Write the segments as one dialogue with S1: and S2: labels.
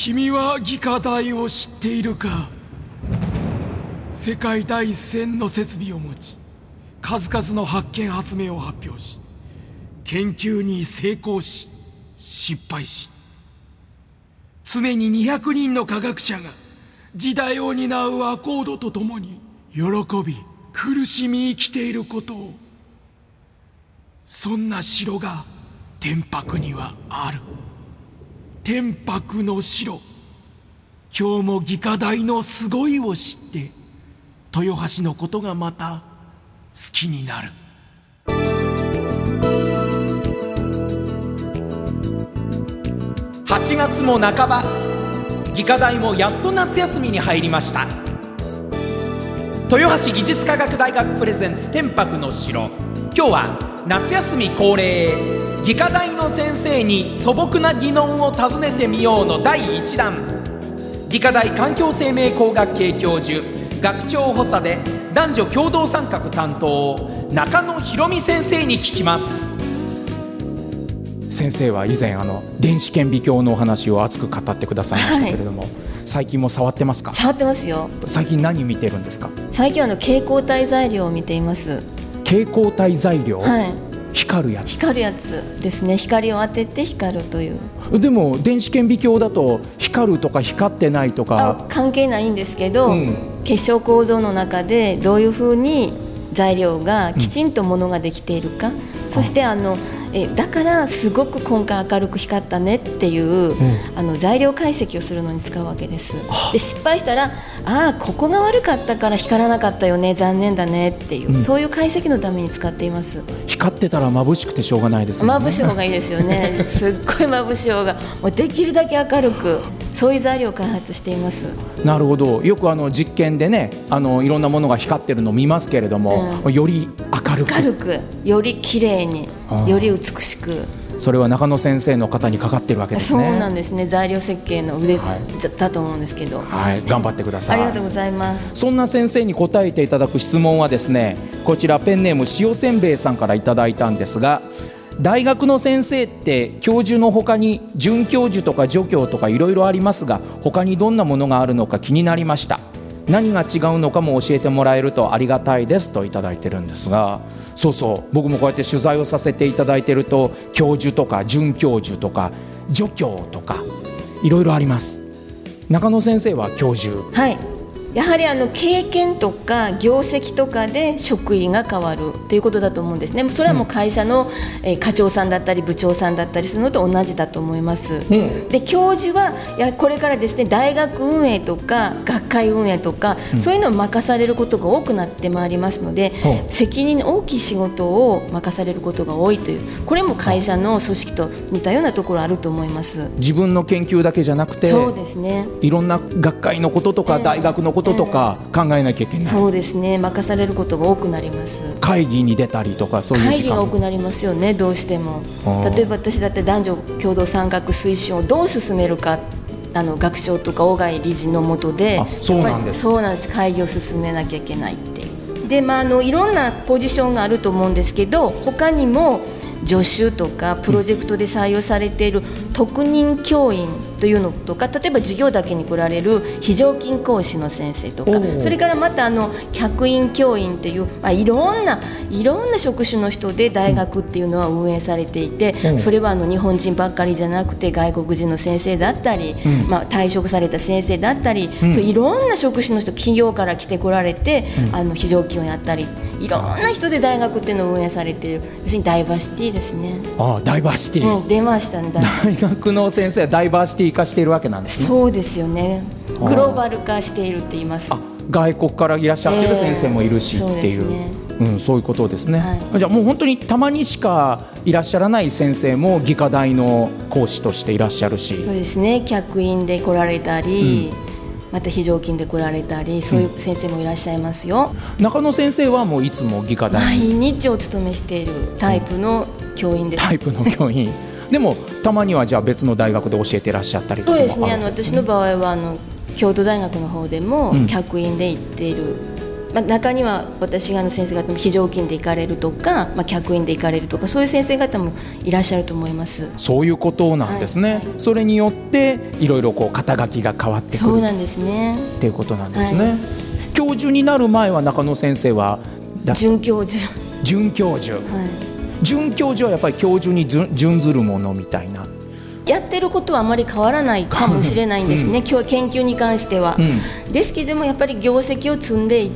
S1: 君は技科大を知っているか。世界第一線の設備を持ち、数々の発見発明を発表し、研究に成功し失敗し、常に200人の科学者が時代を担うアコードとともに喜び苦しみ生きていることを。そんな城が天白にはある。天白の城。今日も技科大のすごいを知って豊橋のことがまた好きになる。
S2: 8月も半ば、技科大もやっと夏休みに入りました。豊橋技術科学大学プレゼンツ天白の城。今日は夏休み恒例、技科大の先生に素朴な疑問を尋ねてみようの第1弾。技科大環境生命工学系教授、学長補佐で男女共同参画担当、中野博美先生に聞きます。先生は以前電子顕微鏡のお話を熱く語ってくださいましたけれども、最近も触ってますか？
S3: 触ってますよ。
S2: 最近何見てるんですか？
S3: 最近は蛍光体材料を見ています。
S2: 蛍光体材料、
S3: はい、
S2: 光るやつ。
S3: 光るやつですね。光を当てて光るという。
S2: でも電子顕微鏡だと光るとか光ってないとか
S3: 関係ないんですけど、結晶構造の中でどういうふうに材料がきちんとものができているか、そしてだからすごく今回明るく光ったねっていう、材料解析をするのに使うわけです。で失敗したら、ここが悪かったから光らなかったよね、残念だねっていう、そういう解析のために使っています。
S2: 光ってたら眩しくてしょうがないですよね。
S3: 眩しい方がいいですよね。すっごい眩しい方が、もうできるだけ明るく、そういう材料を開発しています。
S2: なるほど。よく実験でね、いろんなものが光ってるのを見ますけれども、より明るく、
S3: より綺麗に、より美しく。
S2: それは中野先生の方にかかってるわけですね。
S3: そうなんですね。材料設計の腕だと思うんですけど、
S2: 頑張ってください。
S3: ありがとうございます。
S2: そんな先生に答えていただく質問はですね、こちらペンネーム塩せんべいさんからいただいたんですが、大学の先生って教授の他に准教授とか助教とかいろいろありますが、他にどんなものがあるのか気になりました。何が違うのかも教えてもらえるとありがたいですといただいてるんですが、僕もこうやって取材をさせていただいてると、教授とか准教授とか助教とかいろいろあります。中野先生は教授。
S3: はい、やはり経験とか業績とかで職位が変わるということだと思うんですね。それはもう会社の課長さんだったり部長さんだったりするのと同じだと思います。で教授はこれからですね、大学運営とか学会運営とか、そういうのを任されることが多くなってまいりますので、責任の大きい仕事を任されることが多いという、これも会社の組織と似たようなところあると思います。
S2: 自分の研究だけじゃなくて、
S3: そうですね、
S2: いろんな学会のこととか、大学のこととか考えなきゃいけない。
S3: そうですね、任されることが多くなります。
S2: 会議に出たりとか、そういう時間
S3: 会議が多くなりますよね、どうしても。例えば私だって男女共同参画推進をどう進めるか、学長とか小貝理事の下で、
S2: そうなんです。
S3: そうなんです。会議を進めなきゃいけないっていう。で、いろんなポジションがあると思うんですけど、他にも助手とかプロジェクトで採用されている特任教員というのとか、例えば授業だけに来られる非常勤講師の先生とか、それからまた客員教員っていう、いろんな職種の人で大学っていうのは運営されていて、それは日本人ばっかりじゃなくて外国人の先生だったり、退職された先生だったり、そういろんな職種の人、企業から来てこられて、非常勤をやったり、いろんな人で大学っていうのを運営されている、要するにダイバーシティですね。
S2: ダイバーシティ、
S3: 出ましたね。
S2: 大学の先生はダイバーシティ化しているわけなんですね。
S3: そうですよね。グローバル化しているって言います。
S2: 外国からいらっしゃってる先生もいるしっていう、そういうことですね。じゃあもう本当にたまにしかいらっしゃらない先生も技科大の講師としていらっしゃるし。
S3: そうですね、客員で来られたり、また非常勤で来られたり、そういう先生もいらっしゃいますよ。
S2: 中野先生はもういつも技科大
S3: に毎日お勤めしているタイプの教員です。
S2: タイプの教員でもたまにはじゃあ別の大学で教えてらっしゃったりとかもあるんですね。
S3: そうですね、私の場合は京都大学の方でも客員で行っている中には私が先生方も非常勤で行かれるとか、客員で行かれるとか、そういう先生方もいらっしゃると思います。
S2: そういうことなんですね、それによっていろいろ肩書きが変わってくる。
S3: そうなんですね
S2: っていうことなんですね、教授になる前は中野先生は
S3: 准教授。
S2: 准教授、准教授はやっぱり教授に準ずるものみたいな。
S3: やってることはあまり変わらないかもしれないんですね、研究に関しては、ですけどもやっぱり業績を積んでいって、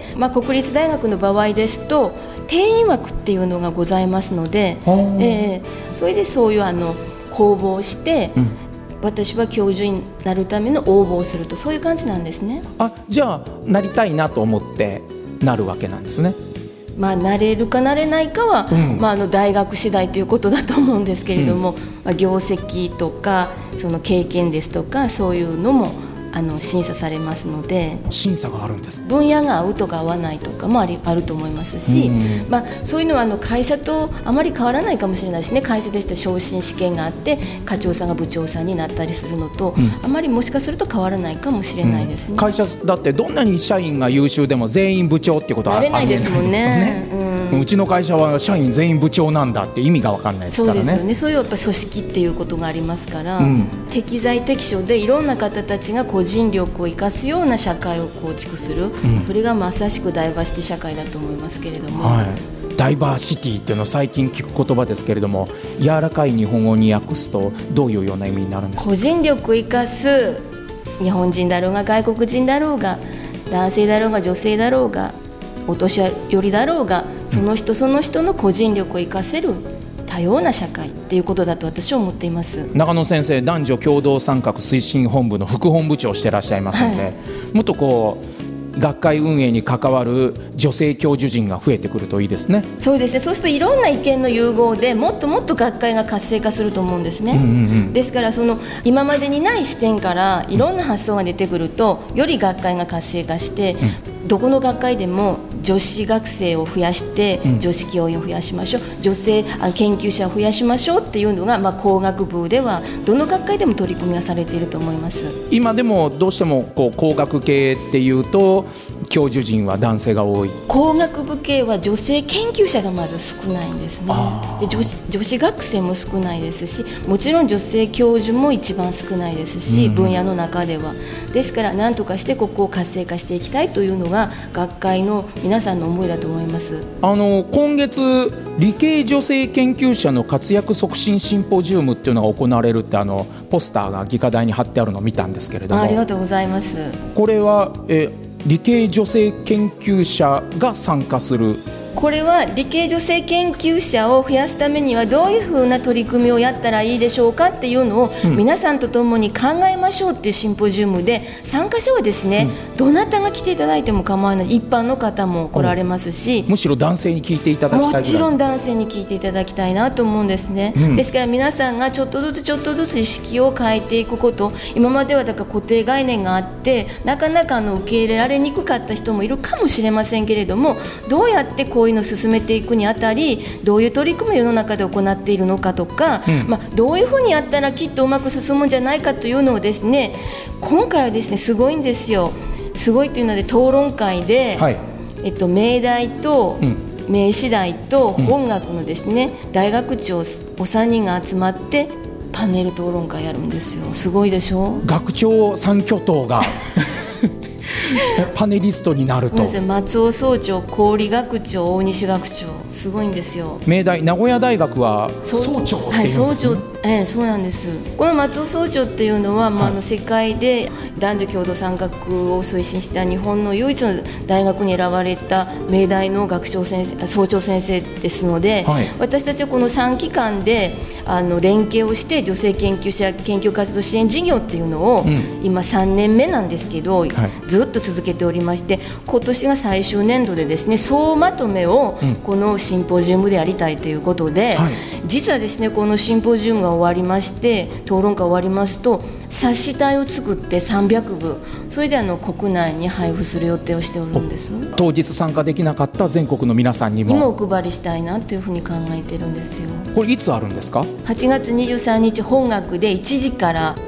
S3: 国立大学の場合ですと定員枠っていうのがございますので、それでそういう公募をして、私は教授になるための応募をすると、そういう感じなんですね。
S2: じゃあなりたいなと思ってなるわけなんですね。
S3: なれるかなれないかは、大学次第ということだと思うんですけれども、業績とかその経験ですとかそういうのも審査されますので。
S2: 審査があるんです。
S3: 分野が合うとか合わないとかもあると思いますし、そういうのは会社とあまり変わらないかもしれないですね。会社ですと昇進試験があって課長さんが部長さんになったりするのと、あまりもしかすると変わらないかもしれないですね。
S2: 会社だってどんなに社員が優秀でも全員部長っていうことはありえないですもんね。うちの会社は社員全員部長なんだって意味が分かんないですからね。
S3: そうですよね。そういうやっぱ組織っていうことがありますから、適材適所でいろんな方たちが個人力を生かすような社会を構築する、それがまさしくダイバーシティ社会だと思いますけれども、
S2: ダイバーシティっていうのは最近聞く言葉ですけれども、柔らかい日本語に訳すとどういうような意味になるんですか？
S3: 個人力を生かす日本人だろうが外国人だろうが男性だろうが女性だろうがお年寄りだろうが、その人その人の個人力を生かせる多様な社会っていうことだと私は思っています。
S2: 中野先生、男女共同参画推進本部の副本部長をしていらっしゃいますので、もっと学会運営に関わる女性教授陣が増えてくるといいですね。
S3: そうですね。そうするといろんな意見の融合でもっともっと学会が活性化すると思うんですね、ですから今までにない視点からいろんな発想が出てくると、より学会が活性化して、どこの学会でも女子学生を増やして、女子教員を増やしましょう、女性研究者を増やしましょうっていうのが、工学部ではどの学会でも取り組みがされていると思います。
S2: 今でもどうしても工学系っていうと教授陣は男性が多い。
S3: 工学部系は女性研究者がまず少ないんですね。で女子学生も少ないですし、もちろん女性教授も一番少ないですし、分野の中ではですから何とかしてここを活性化していきたいというのが学会の皆さんの思いだと思います。
S2: 今月理系女性研究者の活躍促進シンポジウムっていうのが行われるってポスターが技科大に貼ってあるのを見たんですけれども、
S3: ありがとうございます。
S2: これは、理系女性研究者が参加する。
S3: これは理系女性研究者を増やすためにはどういうふうな取り組みをやったらいいでしょうかっていうのを皆さんと共に考えましょうっていうシンポジウムで、参加者はですね、どなたが来ていただいても構わない、一般の方も来られますし、
S2: むしろ男性に聞いていただきたいぐらい。
S3: もちろん男性に聞いていただきたいなと思うんですね、ですから皆さんがちょっとずつちょっとずつ意識を変えていくこと、今まではだから固定概念があってなかなか受け入れられにくかった人もいるかもしれませんけれども、どうやってこういうのを進めていくにあたり、どういう取り組みを世の中で行っているのかとか、どういうふうにやったらきっとうまく進むんじゃないかというのをですね、今回はですねすごいんですよ。すごいというので討論会で、明大と、明治大と本学のですね、大学長お三人が集まってパネル討論会やるんですよ。すごいでしょ。
S2: 学長三巨頭がパネリストになると。
S3: 松尾総長、郡学長、大西学長、すごいんですよ。
S2: 明大、名古屋大学は総長っていうんですね。
S3: 総長、そうなんです。この松尾総長っていうのは、世界で男女共同参画を推進した日本の唯一の大学に選ばれた明大の学長先生、総長先生ですので、私たちはこの3機関で連携をして女性研究者研究活動支援事業っていうのを、今3年目なんですけど、ずっと続けておりまして、今年が最終年度でですね、総まとめをこのシンポジウムでやりたいということで、実はですねこのシンポジウムが終わりまして、討論会終わりますと冊子体を作って300部、それで国内に配布する予定をしておるんです。
S2: 当日参加できなかった全国の皆さんにも
S3: お配りしたいなというふうに考えているんですよ。
S2: これいつあるんですか？
S3: 8月23日本学で1時から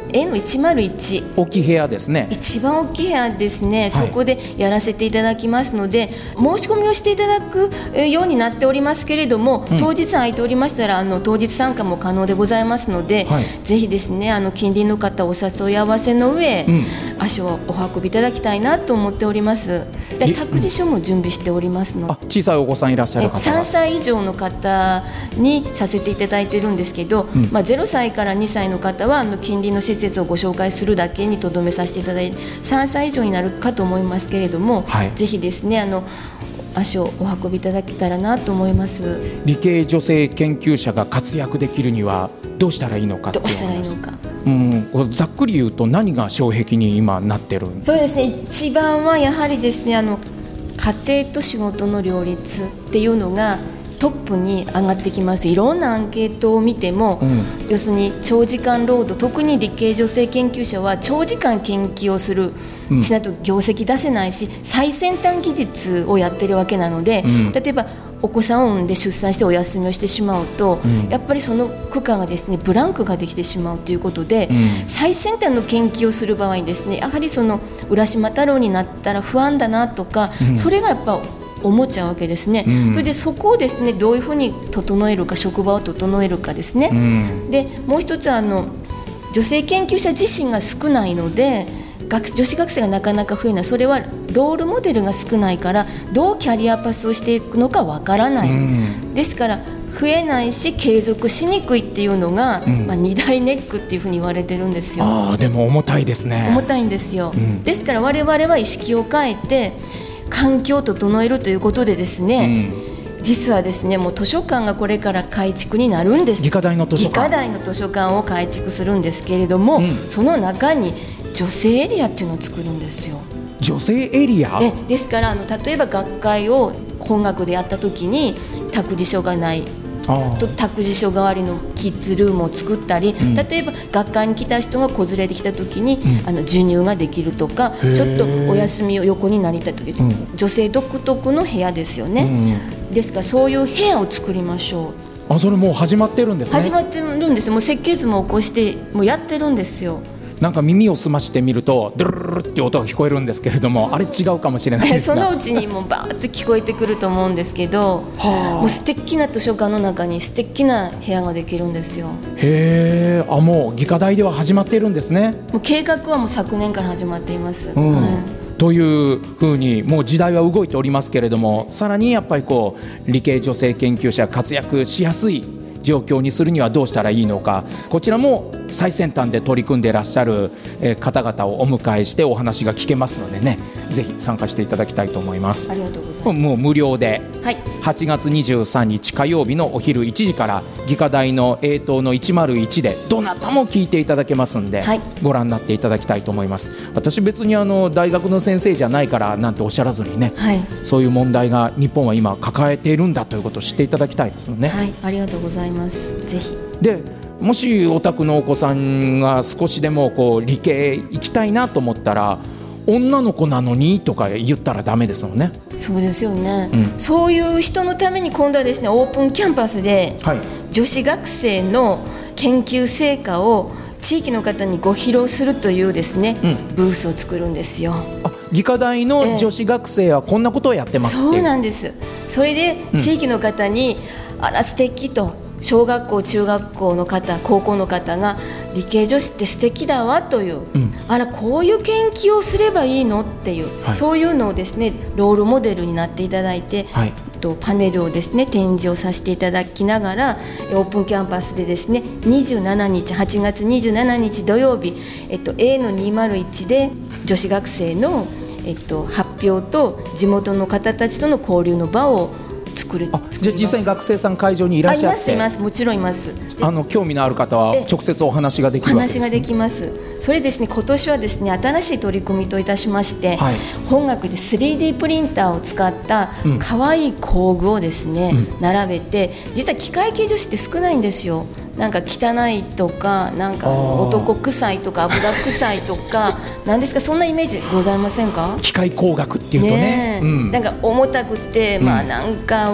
S3: A-101
S2: 大きい部屋ですね。
S3: 一番大きい部屋ですね、そこでやらせていただきますので、申し込みをしていただくようになっておりますけれども、当日空いておりましたら当日参加も可能でございますので、ぜひですね近隣の方お誘い合わせの上、足をお運びいただきたいなと思っております。で託児所も準備しておりますので、
S2: 小さいお子さんいらっしゃる方は
S3: 3歳以上の方にさせていただいてるんですけど、0歳から2歳の方は近隣の施設をご紹介するだけにとどめさせていただいて、3歳以上になるかと思いますけれども、ぜひですね足をお運びいただけたらなと思います。
S2: 理系女性研究者が活躍できるにはどうしたらいいのかっていう話。
S3: どうしたらいいのか、
S2: ざっくり言うと何が障壁に今なってるんですか？
S3: そうですね、一番はやはりですね家庭と仕事の両立っていうのがトップに上がってきます。いろんなアンケートを見ても、要するに長時間労働、特に理系女性研究者は長時間研究をする、しないと業績出せないし、最先端技術をやってるわけなので、例えばお子さんを産んで出産してお休みをしてしまうと、やっぱりその区間がですねブランクができてしまうということで、最先端の研究をする場合にですね、やはりその浦島太郎になったら不安だなとか、それがやっぱ思っちゃうわけですね。それでそこをですねどういうふうに整えるか、職場を整えるかですね。でもう一つ女性研究者自身が少ないので、女子学生がなかなか増えない。それはロールモデルが少ないからどうキャリアパスをしていくのかわからない、ですから増えないし継続しにくいっていうのが、2大ネックっていうふうに言われてるんですよ。
S2: でも重たいですね。
S3: 重たいんですよ、ですから我々は意識を変えて環境を整えるということでですね、実はですねもう図書館がこれから改築になるんです。
S2: 理科大の図書館、
S3: 理科大の図書館を改築するんですけれども、その中に女性エリアっていうのを作るんですよ。
S2: 女性エリア
S3: ですから例えば学会を本学でやった時に託児所がないと、託児所代わりのキッズルームを作ったり、例えば学会に来た人が子連れで来た時に、授乳ができるとか、ちょっとお休みを横になりたい時、女性独特の部屋ですよね、ですからそういう部屋を作りましょう。
S2: それもう始まってるんですね。
S3: 始まってるんです。もう設計図も起こしてもうやってるんですよ。
S2: なんか耳を澄ましてみるとドゥルルルって音が聞こえるんですけれども、あれ違うかもしれないですが
S3: そのうちにもうバーって聞こえてくると思うんですけど、もう素敵な図書館の中に素敵な部屋ができるんですよ。
S2: へー、もう技科大では始まっているんですね。
S3: もう計画はもう昨年から始まっています、
S2: というふうにもう時代は動いておりますけれども、さらにやっぱり理系女性研究者が活躍しやすい状況にするにはどうしたらいいのか、こちらも最先端で取り組んでいらっしゃる方々をお迎えしてお話が聞けますのでね、ぜひ参加していただきたいと思います。
S3: ありがとうございます。
S2: もう無料で、8月23日火曜日のお昼1時から技科大の A 棟の101でどなたも聞いていただけますんで、ご覧になっていただきたいと思います。私別に大学の先生じゃないからなんておっしゃらずにね、そういう問題が日本は今抱えているんだということを知っていただきたいですよね。
S3: ありがとうございます。ぜひ
S2: でもしお宅のお子さんが少しでも理系行きたいなと思ったら、女の子なのにとか言ったらダメですもんね。
S3: そうですよね、そういう人のために今度はですねオープンキャンパスで、女子学生の研究成果を地域の方にご披露するというですね、ブースを作るんですよ。
S2: 技科大の女子学生はこんなことをやってますっていう、
S3: そうなんです。それで地域の方に、あら素敵と、小学校中学校の方高校の方が理系女子って素敵だわという、あらこういう研究をすればいいのっていう、そういうのをですねロールモデルになっていただいて、パネルをですね展示をさせていただきながら、オープンキャンパスでですね27日8月27日土曜日、A の201で女子学生の、発表と地元の方たちとの交流の場を作ります。
S2: じゃあ実際に学生さん会場にいらっしゃって。
S3: います、もちろんいます。
S2: 興味のある方は直接お話ができるわけですね。
S3: お話ができます。それですね、今年はですね新しい取り組みといたしまして、本学で 3D プリンターを使った可愛い工具をですね、並べて、実は機械系女子って少ないんですよ。なんか汚いとか、なんか男臭いとか油臭いとかなんですか、そんなイメージございませんか？
S2: 機械工学っていうとね、
S3: なんか重たくて、なんか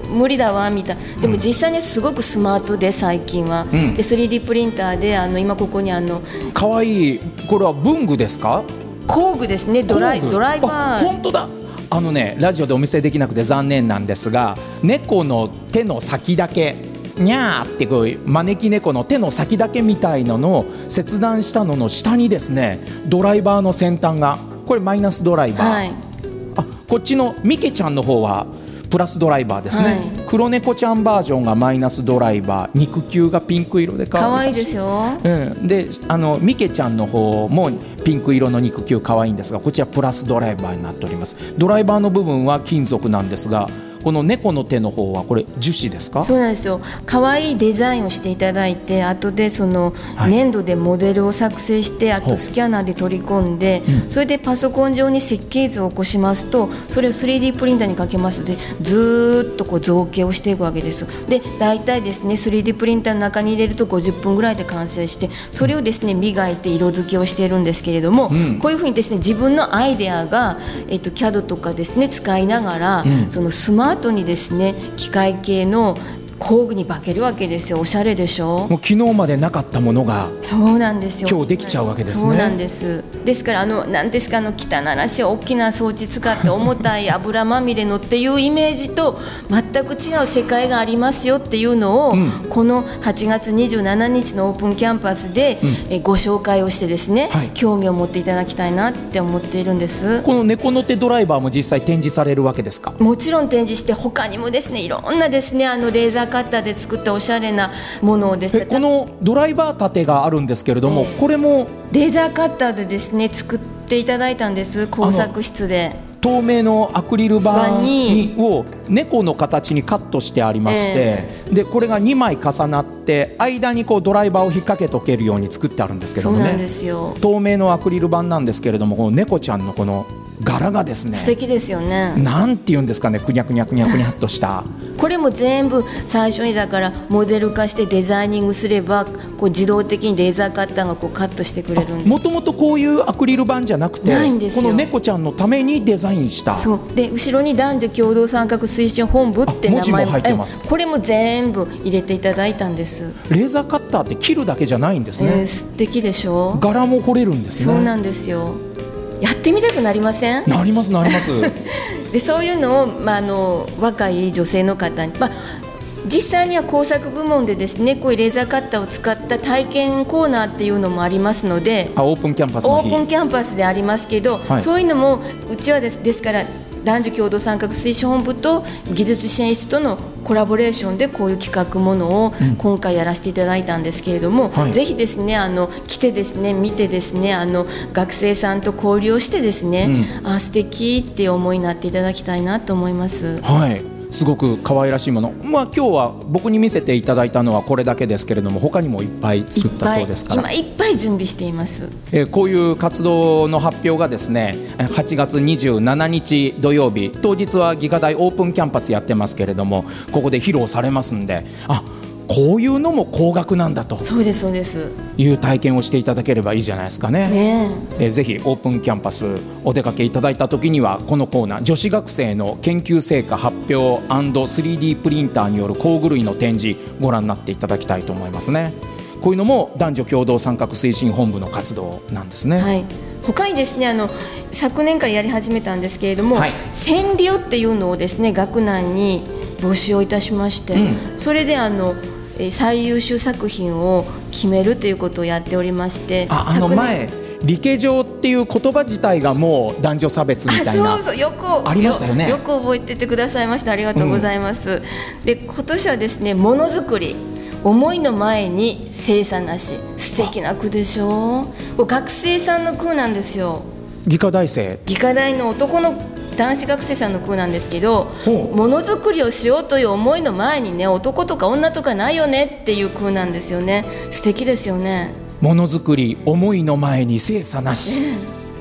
S3: 無理だわみたいな。でも実際にすごくスマートで最近は、で 3D プリンターで今ここに
S2: かわいい。これは文具ですか？
S3: 工具ですね。ドライバー。
S2: 本当だ。ラジオでお見せできなくて残念なんですが、猫の手の先だけにゃーってこう招き猫の手の先だけみたいなのを切断したのの下にですね、ドライバーの先端がこれマイナスドライバー、
S3: はい、
S2: こっちのミケちゃんの方はプラスドライバーですね、はい、黒猫ちゃんバージョンがマイナスドライバー、肉球がピンク色で
S3: 可愛いですよ、
S2: でミケちゃんの方もピンク色の肉球可愛いんですが、こちらプラスドライバーになっております。ドライバーの部分は金属なんですが、この猫の手の方はこれ樹脂ですか？
S3: そうなんですよ。可愛いデザインをしていただいて、後でその粘土でモデルを作成して、あとスキャナーで取り込んで、それでパソコン上に設計図を起こしますと、それを 3D プリンターにかけますので、ずっとこう造形をしていくわけです。で大体ですね 3D プリンターの中に入れると50分ぐらいで完成して、それをですね磨いて色付けをしているんですけれども、こういうふうにですね自分のアイデアが、CAD とかですね使いながら、そのスマートにですね機械系の工具に化けるわけですよ。おしゃれでしょ。
S2: もう昨日までなかったものが
S3: そうなんですよ。
S2: 今日できちゃうわけですね。
S3: そうなんです。ですから何ですか汚らしい大きな装置使って重たい油まみれのっていうイメージと全く違う世界がありますよっていうのを、この8月27日のオープンキャンパスで、ご紹介をしてですね、興味を持っていただきたいなって思っているんです。
S2: この猫の手ドライバーも実際展示されるわけですか？
S3: もちろん展示して、他にもですねいろんなですねレーザーカッターで作ったおしゃれなものをですね、
S2: このドライバー立てがあるんですけれども、これも
S3: レーザーカッターでですね作っていただいたんです。工作室で
S2: 透明のアクリル板を猫の形にカットしてありまして、でこれが2枚重なって間にこうドライバーを引っ掛けとけるように作ってあるんですけどもね。
S3: そうなんですよ。
S2: 透明のアクリル板なんですけれども、この猫ちゃんのこの柄がですね、
S3: 素敵ですよね。
S2: なんて言うんですかね、くにゃくにゃくにゃくにゃっとした
S3: これも全部最初にだからモデル化してデザイニングすれば、こう自動的にレーザーカッターがこうカットしてくれるんです。
S2: もともとこういうアクリル板じゃなくて、
S3: ないんですよ。
S2: この猫ちゃんのためにデザインした。
S3: そうで、後ろに男女共同参画推進本部って名前も
S2: 文字も入ってます。
S3: これも全部入れていただいたんです。
S2: レーザーカッターって切るだけじゃないんですね。
S3: 素敵でしょ。
S2: 柄も彫れるんですね。
S3: そうなんですよ。やってみたくなりません？
S2: なりますなります
S3: でそういうのを、若い女性の方に、実際には工作部門でですね、こういうレーザーカッターを使った体験コーナーっていうのもありますので、
S2: オープンキャンパスの日、
S3: オープンキャンパスでありますけど、そういうのもうちはですから男女共同参画推進本部と技術支援室とのコラボレーションでこういう企画ものを今回やらせていただいたんですけれども、ぜひですね来てですね見てですね学生さんと交流をしてですね、素敵っていう思いになっていただきたいなと思います。
S2: すごく可愛らしいもの、今日は僕に見せていただいたのはこれだけですけれども、他にもいっぱい作ったそうですから、
S3: 今いっぱい準備しています。
S2: こういう活動の発表がですね、8月27日土曜日、当日は技科大オープンキャンパスやってますけれども、ここで披露されますんで、こういうのも工学なんだと、
S3: そうですそうです
S2: いう体験をしていただければいいじゃないですかね。ぜひオープンキャンパスお出かけいただいた時には、このコーナー、女子学生の研究成果発表 &3D プリンターによる工具類の展示ご覧になっていただきたいと思いますね。こういうのも男女共同参画推進本部の活動なんですね。
S3: 他にですね昨年からやり始めたんですけれども、川柳っていうのをですね学内に募集をいたしまして、それで最優秀作品を決めるということをやっておりまして、
S2: 前理系上っていう言葉自体がもう男女差別みたいなありましたよね。
S3: よく覚えててくださいました。ありがとうございます。で今年はですね、ものづくり、思いの前に精査なし、素敵な句でしょ。学生さんの句なんですよ。
S2: 技科大生、
S3: 技科大の男子学生さんの句なんですけど、ものづくりをしようという思いの前にね、男とか女とかないよねっていう句なんですよね。素敵ですよね。
S2: ものづくり、思いの前に精査なし、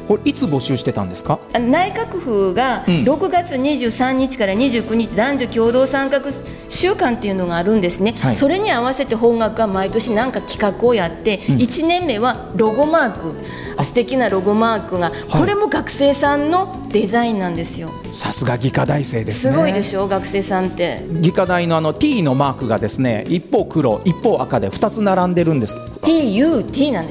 S2: これいつ募集してたんですか？
S3: 内閣府が6月23日から29日男女共同参画週間っていうのがあるんですね、
S2: はい、
S3: それに合わせて本学は毎年なんか企画をやって、1年目はロゴマーク、素敵なロゴマークが、これも学生さんのデザインなんですよ。
S2: さすが技科大生ですね。
S3: すごいでしょ、学生さんって。
S2: 技科大のT のマークがですね、一方黒一方赤で2つ並んでるんです。
S3: TUT なんです。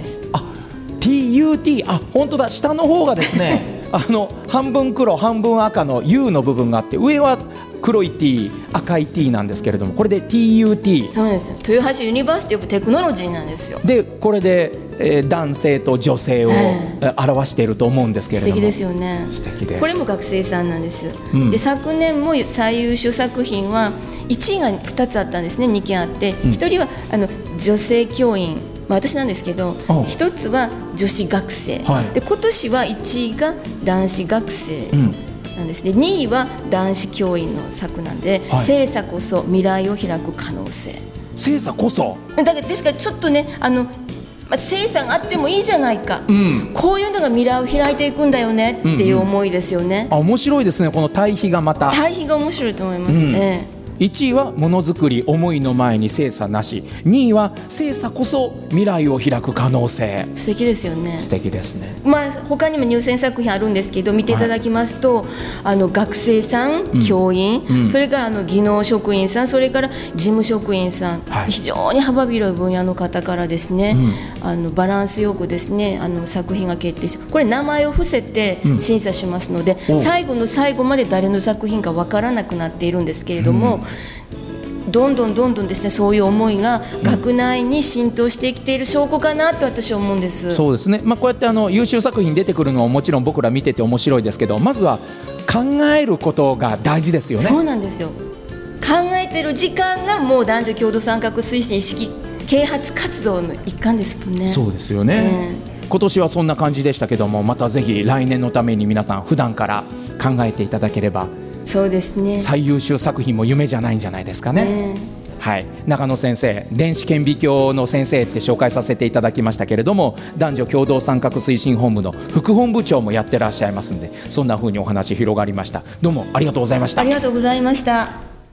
S2: TUT、 本当だ、下の方がですね半分黒半分赤の U の部分があって、上は黒い T 赤い T なんですけれども、これで TUT。
S3: そうです。豊橋ユニバーシティオブテクノロジーなんですよ。
S2: でこれで、男性と女性を、表していると思うんですけれども、
S3: 素敵ですよね。
S2: 素敵です。
S3: これも学生さんなんです、で昨年も最優秀作品は1位が2つあったんですね。2件あって、1人は女性教員、私なんですけど、一つは女子学生、で今年は1位が男子学生なんですね、2位は男子教員の作なんで、性差こそ未来を開く可能性。
S2: 性差こそ
S3: ですからちょっとね、性差があってもいいじゃないか、こういうのが未来を開いていくんだよねっていう思いですよね。
S2: 面白いですね、この対比がまた。
S3: 対比が面白いと思いますね。
S2: 1位はものづくり、思いの前に性差なし、2位は性差こそ未来を開く可能性。
S3: 素敵ですよね。
S2: 素敵ですね。
S3: 他にも入選作品あるんですけど、見ていただきますと、学生さん、教員、それから技能職員さん、それから事務職員さん、非常に幅広い分野の方からですね、バランスよくですね、作品が決定し、これ名前を伏せて審査しますので、最後の最後まで誰の作品か分からなくなっているんですけれども、どんどんですね、そういう思いが学内に浸透してきている証拠かなと私は思うんです。
S2: そうですね、こうやって優秀作品出てくるのはもちろん僕ら見てて面白いですけど、まずは考えることが大事ですよね。
S3: そうなんですよ。考えてる時間がもう男女共同参画推進意識啓発活動の一環ですもんね。
S2: そうですよね、今年はそんな感じでしたけども、またぜひ来年のために皆さん普段から考えていただければ。
S3: そうですね、
S2: 最優秀作品も夢じゃないんじゃないですかね。はい、中野先生、電子顕微鏡の先生って紹介させていただきましたけれども、男女共同参画推進本部の副本部長もやってらっしゃいますんで、そんな風にお話広がりました。どうもありがとうございました。
S3: ありがとうございました。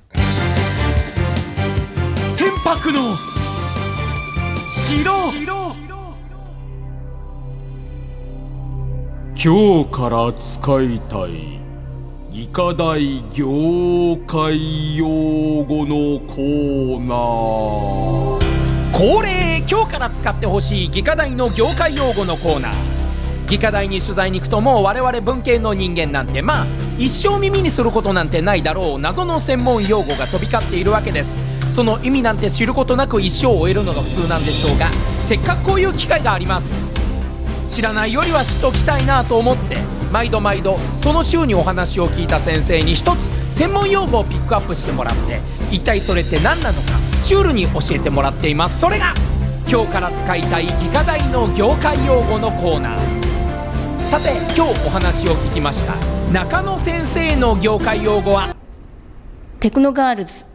S1: 天白の城。今日から使いたい技科大業界用語のコーナー。
S2: 恒例、今日から使ってほしい技科大の業界用語のコーナー。技科大に取材に行くと、もう我々文系の人間なんて一生耳にすることなんてないだろう謎の専門用語が飛び交っているわけです。その意味なんて知ることなく一生を終えるのが普通なんでしょうが、せっかくこういう機会があります。知らないよりは知っておきたいなと思って、毎度その週にお話を聞いた先生に一つ専門用語をピックアップしてもらって、一体それって何なのかシュールに教えてもらっています。それが今日から使いたい技科大の業界用語のコーナー。さて、今日お話を聞きました中野先生の業界用語は
S3: テクノガールズ。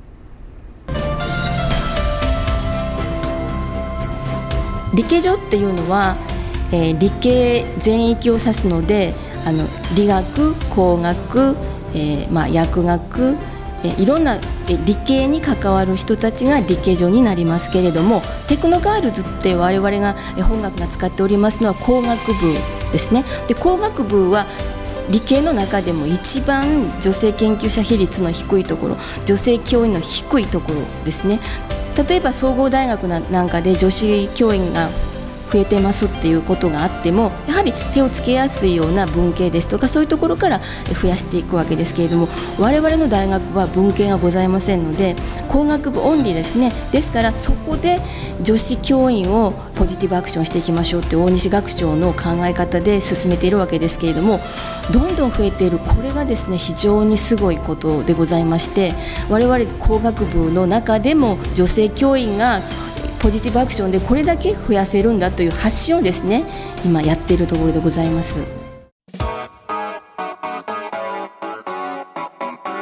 S3: 理系女っていうのは、理系全域を指すので、理学、工学、薬学、いろんな理系に関わる人たちが理系女になりますけれども、テクノガールズって我々が本学が使っておりますのは工学部ですね。で、工学部は理系の中でも一番女性研究者比率の低いところ、女性教員の低いところですね。例えば総合大学なんかで女子教員が増えてますっていうことがあっても、やはり手をつけやすいような文系ですとか、そういうところから増やしていくわけですけれども、我々の大学は文系がございませんので、工学部オンリーですね。ですからそこで女子教員をポジティブアクションしていきましょうって大西学長の考え方で進めているわけですけれども、どんどん増えている、これがですね非常にすごいことでございまして、我々工学部の中でも女性教員がポジティブアクションでこれだけ増やせるんだという発信をですね、今やっているところでございます。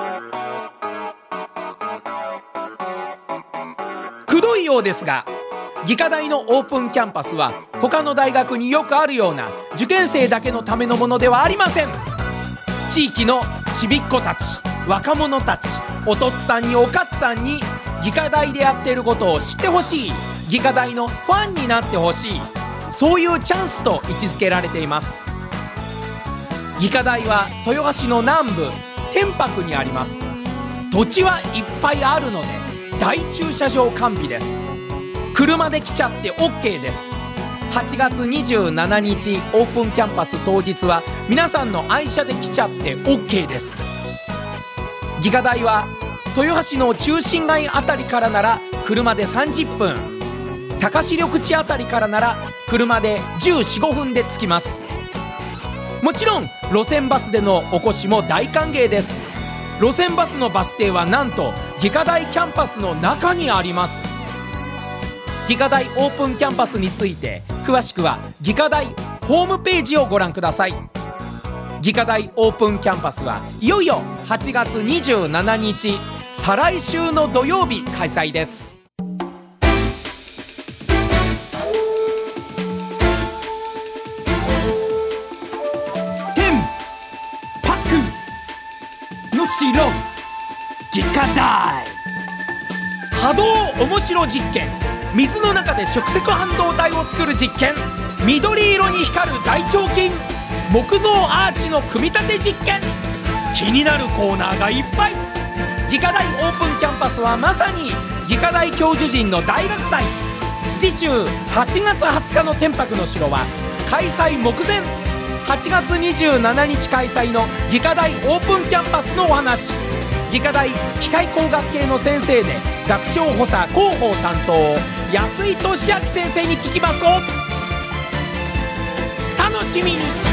S2: くどいようですが、 技科大のオープンキャンパスは他の大学によくあるような受験生だけのためのものではありません。地域のちびっ子たち、若者たち、おとっつぁんにおかっつぁんに技科大でやっていることを知ってほしい、技科大のファンになってほしい、そういうチャンスと位置づけられています。技科大は豊橋の南部天白にあります。土地はいっぱいあるので大駐車場完備です。車で来ちゃって OK です。8月27日オープンキャンパス当日は皆さんの愛車で来ちゃって OK です。技科大は豊橋の中心街あたりからなら車で30分、高志緑地あたりからなら車で14、15分で着きます。もちろん路線バスでのお越しも大歓迎です。路線バスのバス停はなんと技科大キャンパスの中にあります。技科大オープンキャンパスについて詳しくは技科大ホームページをご覧ください。技科大オープンキャンパスはいよいよ8月27日再来週の土曜日開催です。天白の城技科大波動おもしろ実験、水の中で触積半導体を作る実験、緑色に光る大腸筋、木造アーチの組み立て実験、気になるコーナーがいっぱい。技科大オープンキャンパスはまさに技科大教授陣の大学祭。次週8月20日の天白の城は開催目前、8月27日開催の技科大オープンキャンパスのお話、技科大機械工学系の先生で学長補佐広報担当安井俊明先生に聞きますよ。楽しみに。